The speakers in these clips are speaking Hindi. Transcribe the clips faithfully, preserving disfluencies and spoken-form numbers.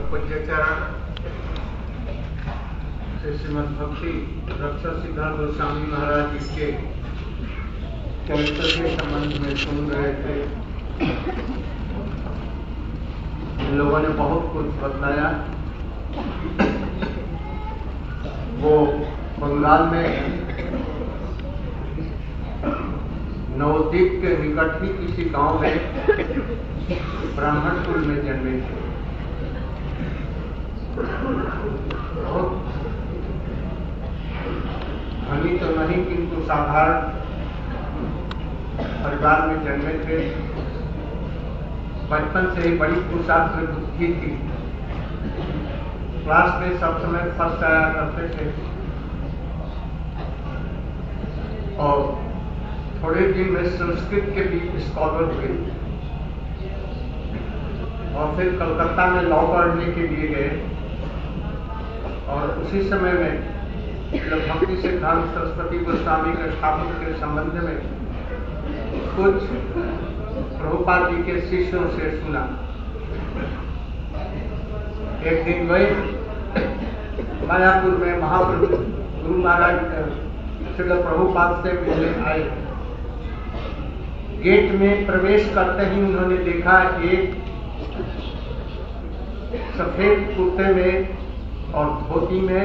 पूज्य चरण श्री श्रीमद भक्ति रक्षक सिद्धार्थ गोस्वामी महाराज इसके चरित्र के संबंध में सुन रहे थे। इन लोगों ने बहुत कुछ बताया। वो बंगाल में नवद्वीप के निकट ही किसी गांव में ब्राह्मण कुल में जन्मे थे। बहुत धनी तो नहीं किंतु साधारण परिवार में जन्मे थे। बचपन से ही बड़ी कुशाग्र बुद्धि थी। क्लास में सब समय फर्स्ट आया करते थे और थोड़े दिन में संस्कृत के भी स्कॉलर हुए और फिर कलकत्ता में लॉ पढ़ने के लिए गए। और उसी समय में जब भक्ति सिद्धांत सरस्वती गोस्वामी के ठाकुर के संबंध में कुछ प्रभुपाद जी के शिष्यों से सुना। एक दिन गए मायापुर में महाप्रभु गुरु महाराज श्री प्रभुपाद से मिलने आए। गेट में प्रवेश करते ही उन्होंने देखा एक सफेद कुर्ते में और धोती में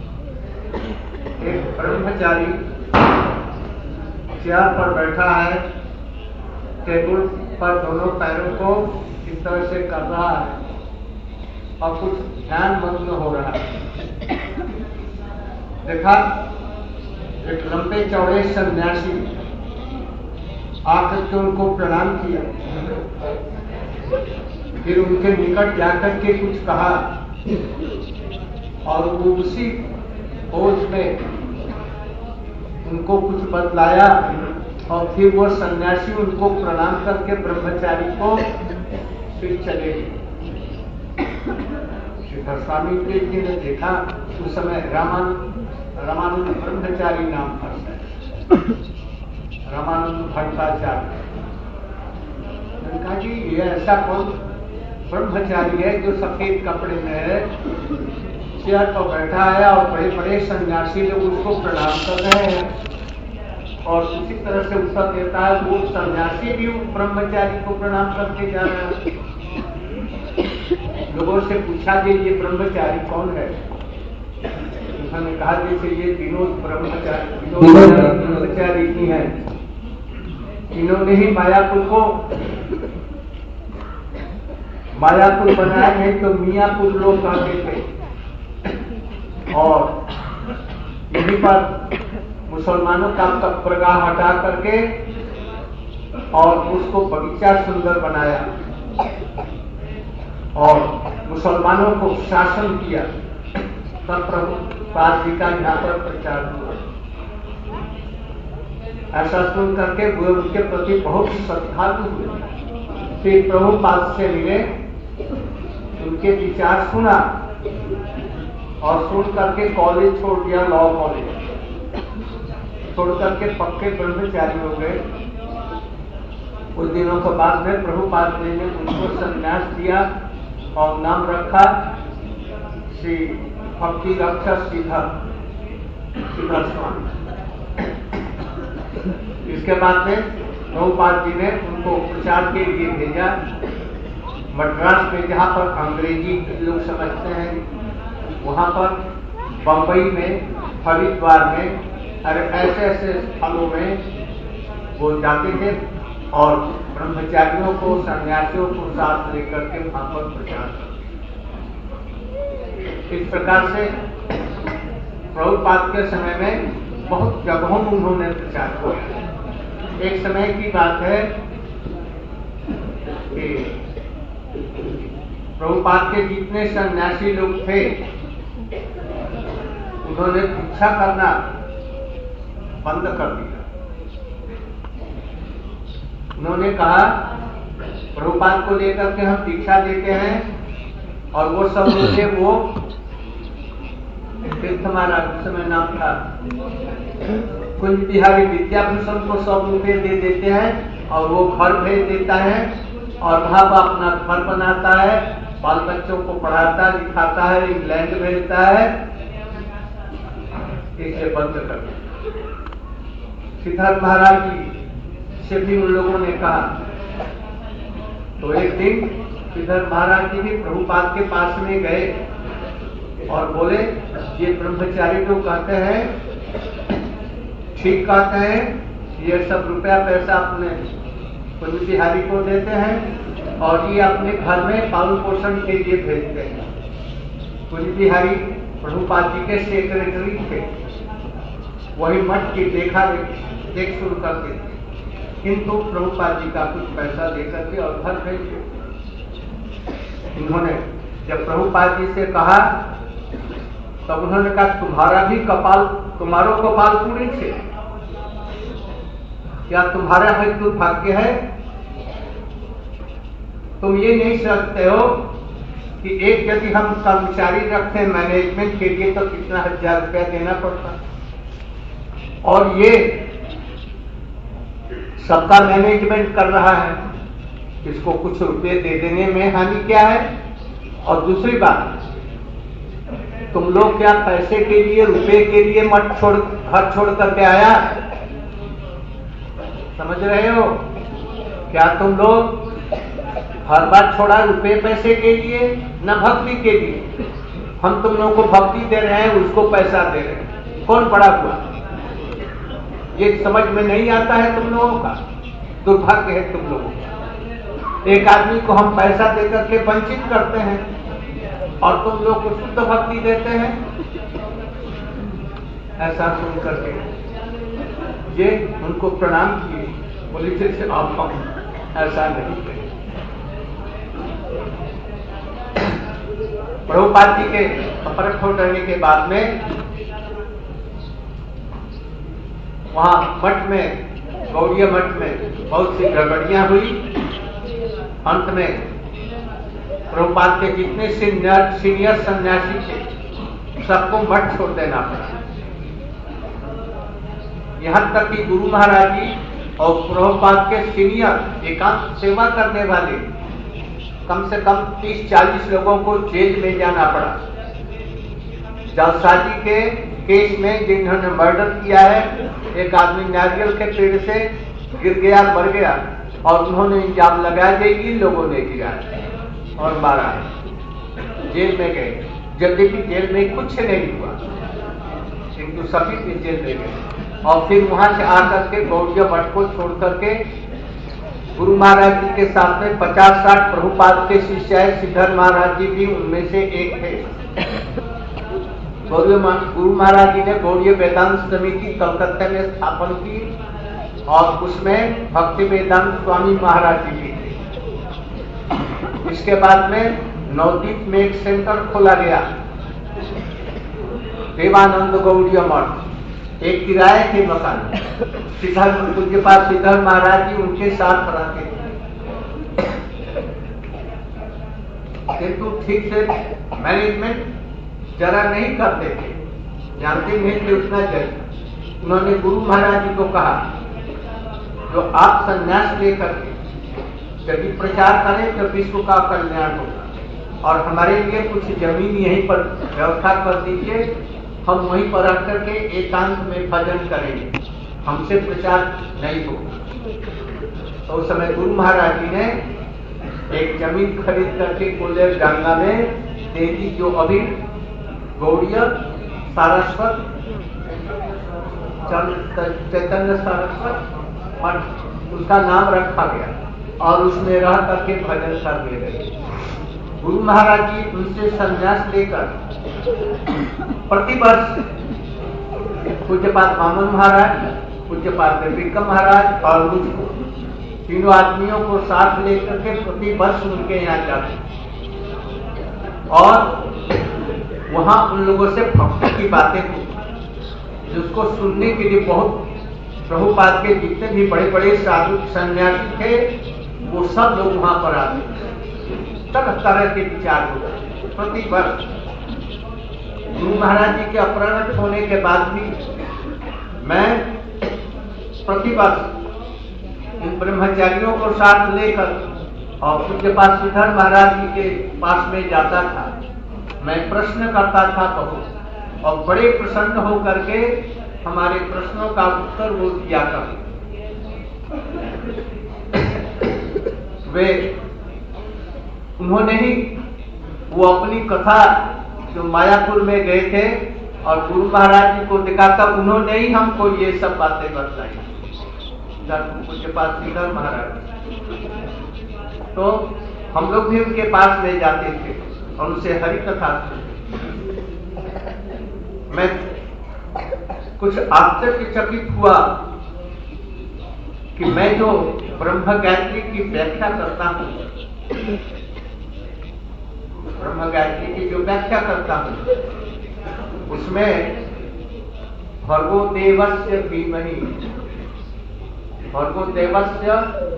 एक ब्रह्मचारी चेयर पर बैठा है। टेबल पर दोनों पैरों को इस तरह से कर रहा है और कुछ ध्यान मग्न हो रहा है। देखा एक लंबे चौड़े सन्यासी आकर के उनको प्रणाम किया। फिर उनके निकट जाकर के कुछ कहा और वो उसी होश में उनको कुछ बतलाया और फिर वो सन्यासी उनको प्रणाम करके ब्रह्मचारी को फिर चले गए। श्रीधर स्वामी जी ने देखा उस समय रामानंद रामानंद ब्रह्मचारी नाम था, रामानंद भट्टाचार्य। कहा जी ये ऐसा कौन ब्रह्मचारी है जो सफेद कपड़े में है, चेयर पर बैठा है और बड़े बड़े सन्यासी लोग उसको प्रणाम कर रहे हैं। और उसी तरह से उत्तर देता है वो सन्यासी भी ब्रह्मचारी को प्रणाम करके जा रहे हैं। लोगों से पूछा कि ये ब्रह्मचारी कौन है। उन्होंने कहा जैसे ये विनोद ब्रह्मचारी विनोद ब्रह्मचारी ही है। इन्होंने ही मायापुर को मायापुर बनाया, नहीं तो मियापुर लोग कहते थे। और यहीं पर मुसलमानों का प्रगाह हटा करके और उसको बगीचा सुंदर बनाया और मुसलमानों को शासन किया। तब प्रभुपाद जी का यहाँ पर प्रचार हुआ। ऐसा सुन करके वो उनके प्रति बहुत श्रद्धालु हुए। फिर प्रभुपाद से मिले, उनके विचार सुना और सुन करके कॉलेज छोड़ दिया, लॉ कॉलेज छोड़ करके पक्के ब्रह्मचारी हो गए। कुछ दिनों के बाद में प्रभुपाद जी ने उनको संन्यास दिया और नाम रखा श्री भक्ति रक्षक सिद्धार्थ स्वामी। इसके बाद में प्रभुपाद जी ने उनको प्रचार के लिए भेजा मद्रास में, जहाँ पर अंग्रेजी लोग समझते हैं, वहाँ पर बंबई में, हरिद्वार में, अरे ऐसे ऐसे स्थलों में वो जाते थे और ब्रह्मचारियों को सन्यासियों को साथ लेकर के वहाँ पर प्रचार करते। इस प्रकार से प्रभुपाद के समय में बहुत जगहों में उन्होंने प्रचार किया। एक समय की बात है कि प्रभुपाद के जितने सन्यासी लोग थे उन्होंने भिक्षा करना बंद कर दिया। उन्होंने कहा प्रभुपाद को लेकर के हम भिक्षा देते हैं और वो सब लोग वो तीर्थ महाराज उस समय नाम था कुंज बिहारी विद्याभूषण को सब रुपये दे देते हैं और वो घर भेज देता है और वहां पर अपना घर बनाता है, बाल बच्चों को पढ़ाता लिखाता है, इंग्लैंड भेजता है, इसे बंद कर दो। सिद्धार्थ महाराज जी से भी उन लोगों ने कहा। तो एक दिन सिद्धार्थ महाराज जी भी प्रभुपाद के पास में गए और बोले, ये ब्रह्मचारी जो कहते हैं ठीक कहते हैं, ये सब रुपया पैसा अपने पुण्य बिहारी को देते हैं और ये अपने घर में पालन पोषण के लिए भेजते हैं। पुण्य बिहारी प्रभुपाद जी के सेक्रेटरी थे, वही मठ की देखा देख शुरू करते थे, किंतु प्रभुपाद जी का कुछ पैसा दे करके और घर भेज दिए। इन्होंने जब प्रभुपाद जी से कहा तब उन्होंने कहा, तुम्हारा भी कपाल, तुम्हारो कपाल पूरी थे क्या? तुम्हारा है दुर्भाग्य है, तुम ये नहीं समझते हो कि एक यदि हम कर्मचारी रखते हैं मैनेजमेंट के लिए तो कितना हजार रुपया देना पड़ता, और ये सबका मैनेजमेंट कर रहा है, इसको कुछ रुपये दे देने में हानि क्या है? और दूसरी बात, तुम लोग क्या पैसे के लिए, रुपए के लिए मत छोड़, घर छोड़ करके आया? समझ रहे हो? क्या तुम लोग हर बार छोड़ा रुपए पैसे के लिए, न भक्ति के लिए? हम तुम लोगों को भक्ति दे रहे हैं, उसको पैसा दे रहे हैं, कौन बड़ा हुआ? ये समझ में नहीं आता है तुम लोगों का, दुर्भाग्य है तुम लोगों का। एक आदमी को हम पैसा दे करके वंचित करते हैं और तुम लोग को शुद्ध भक्ति देते हैं। ऐसा सुन करके ये उनको प्रणाम किए, बोले से आप हम ऐसा नहीं करें। प्रभुपाद जी के अपरख हो करने के बाद में वहां मठ में, गौड़ीय मठ में बहुत सी गड़बड़ियां हुई। अंत में प्रभुपाद के जितने सीनियर सीनियर सन्यासी थे सबको मठ छोड़ देना पड़ा। यहां तक कि गुरु महाराज जी और प्रभुपाद के सीनियर एकांत सेवा करने वाले कम से कम तीस चालीस लोगों को जेल में जाना पड़ा। जालसाजी के केस में जिन्होंने मर्डर किया है, एक आदमी नारियल के पेड़ से गिर गया, मर गया, और उन्होंने इल्जाम लगाया कि इन लोगों ने किया और मारा, जेल में गए। जल्दी भी जेल में कुछ नहीं हुआ, किंतु सभी भी जेल में गए। और फिर वहां से आकर के गौड़ीय मठ को छोड़ करके गुरु महाराज जी के साथ में पचास साठ प्रभुपाद के शिष्य है। सिद्धार्थ महाराज जी भी उनमें से एक थे। गुरु महाराज जी ने गौड़ीय वेदांत समिति कलकत्ता में स्थापन की और उसमें भक्ति वेदांत स्वामी महाराज जी भी थे। इसके बाद में नवदीप में एक सेंटर खोला गया, देवानंद गौड़ीय मठ, एक किराए के मकान। सिद्धार्थ उनके पास सिद्धार्थ महाराज जी उनके साथ रहते थे, किंतु ठीक से मैनेजमेंट जरा नहीं करते थे, जानते नहीं थे उतना जल्द। उन्होंने गुरु महाराज जी को कहा, जो आप संन्यास लेकर के यदि प्रचार करें तो विश्व का कल्याण होगा, और हमारे लिए कुछ जमीन यहीं पर व्यवस्था कर दीजिए, हम वहीं पर रख करके एकांत में भजन करेंगे, हमसे प्रचार नहीं होगा। तो उस समय गुरु महाराज जी ने एक जमीन खरीद करके कोलेर गंगा में दे दी, जो अभी गौड़ीय सारस्वत चैतन्य सारस्वत मठ उसका नाम रखा गया, और उसमें रह करके भजन करने लगे। गुरु महाराज जी उनसे संन्यास लेकर प्रतिवर्ष पूज्यपाद वामन महाराज, पूज्यपाद विक्रम महाराज और मुझको, तीनों आदमियों को साथ लेकर के प्रतिवर्ष उनके यहाँ जाते और वहां उन लोगों से भक्ति की बातें हुई, जिसको सुनने के लिए बहुत प्रभुपाद के जितने भी बड़े बड़े साधु सन्यासी थे वो सब लोग वहां पर आते, तरह तरह के विचार होते प्रति वर्ष। गुरु महाराज जी के अपहरण होने के बाद भी मैं प्रति वर्ष इन ब्रह्मचारियों को साथ लेकर और पूज्य पास श्रीधर महाराज जी के पास में जाता था, मैं प्रश्न करता था बहुत, और बड़े प्रसन्न होकर के हमारे प्रश्नों का उत्तर वो दिया करते। वे उन्होंने ही वो अपनी कथा जो मायापुर में गए थे और गुरु महाराज जी को दिखाता, उन्होंने ही हमको ये सब बातें बताई, पूज्य पास श्रीधर महाराज। तो हम लोग भी उनके पास ले जाते थे और उनसे हरि कथा सुनते। मैं कुछ आश्चर्यचकित हुआ कि मैं जो ब्रह्म गायत्री की व्याख्या करता हूं, ब्रह्म गायत्री की जो व्याख्या करता हूं, उसमें भर्गो देवस्य धीमहि, भर्गो देवस्य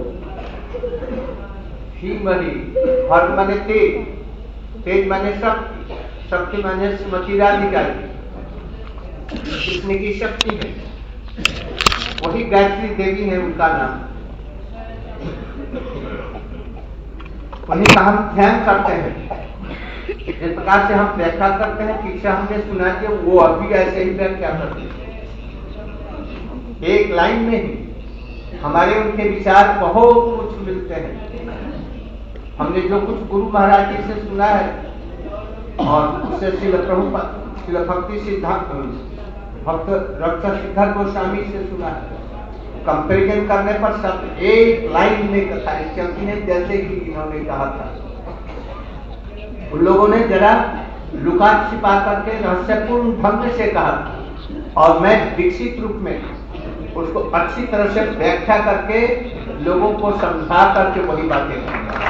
धीमहि, भर्ग माने तेज, तेज माने शक्ति, शक्ति माने स्मृतिराधिकारी, कृष्ण की शक्ति है, वही गायत्री देवी है उनका नाम। उन्हीं का हम ध्यान करते हैं, जिस प्रकार से हम व्याख्या करते हैं, पीछे हमने सुना कि वो अभी ऐसे ही व्याख्या करते हैं। एक लाइन में ही हमारे उनके विचार बहुत कुछ मिलते हैं। हमने जो कुछ गुरु महाराज जी से सुना है और उससे श्रील प्रभुपाद, श्रील भक्ति सिद्धांत, भक्त रक्षा सिद्धार्थ गोस्वामी से सुना है, कंपेरिजन करने पर सब एक लाइन में कथा इस चलती है, जैसे कि इन्होंने कहा था। उन लोगों ने जरा लुका छिपा करके रहस्यपूर्ण ढंग से कहा और मैं विकसित रूप में उसको अच्छी तरह से व्याख्या करके लोगों को समझा करके वही बातें कहूंगा।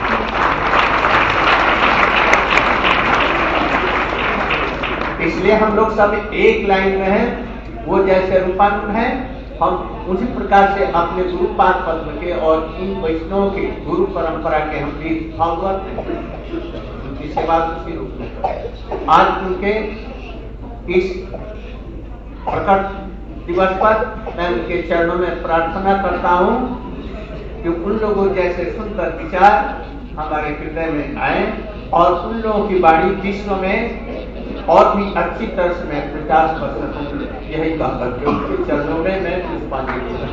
इसलिए हम लोग सब एक लाइन में हैं, वो जैसे रूपानुग है, हम उसी प्रकार से अपने गुरु पाद पद्म के और इन वैष्णव के गुरु परंपरा के हम भी भागवत उनकी सेवा उसी रूप में। आज उनके इस प्रकट दिवस पर मैं उनके चरणों में प्रार्थना करता हूँ कि उन लोगों जैसे सुंदर विचार हमारे हृदय में आए और उन लोगों की वाणी विश्व में और भी अच्छी तरह से मैं प्रकाश कर सकूं। यही कहकर के उनके चरणों में मैं पुष्पांजलि